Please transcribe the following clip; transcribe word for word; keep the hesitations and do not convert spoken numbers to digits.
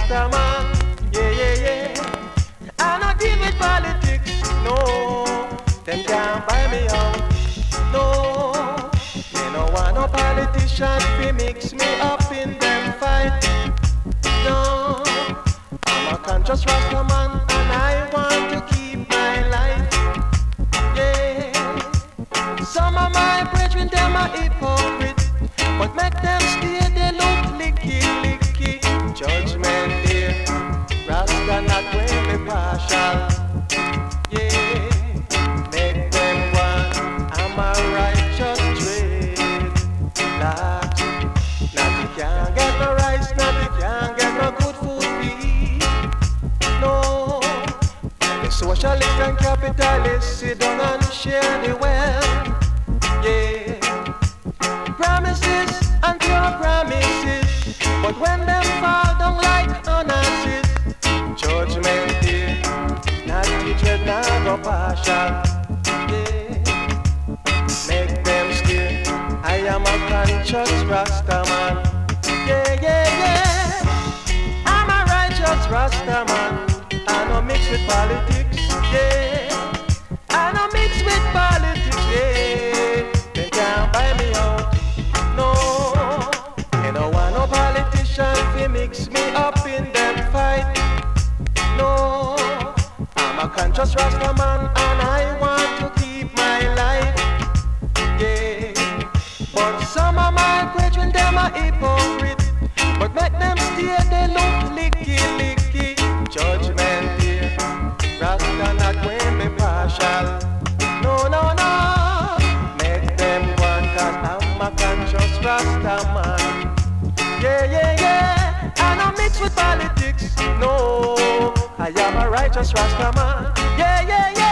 Rasta man. Yeah, yeah, yeah. I not deal with politics, no. Them can't buy me out, no. Me no want no politician fi mix me up in them fight, no. I'm a conscious Rasta man and I want to keep my life, yeah. Some of my brethren them are hypocrite, but make them stay they look licky licky. Judgment day, Rasta not when me partial, yeah. Make them one, I'm a righteous trade. Lord, now you can't get no rice, now you can't get no good food to eat. No, the socialists and capitalists sit down and share the wealth, yeah. Promises and pure promises, but when them fall down like honestly, judgment day, not the dread, not go partial, yeah. Make them stay, I am a conscious Rasta man, yeah, yeah, yeah. I'm a righteous Rasta man, I no mix with politics, yeah. I no mix with politics, yeah. They can't buy me out, no. They don't want no politician to mix me up in them fight, no. I'm a conscious Rasta man and I want to keep my life, yeah. But some of my brethren them are hypocrite, but make them stay they look licky licky. Judgment day, Rasta not when me partial, no no no. Make them one cause I'm a conscious Rasta man, yeah yeah yeah. I don't mix with politics, no. I am a righteous Rasta man, yeah yeah yeah.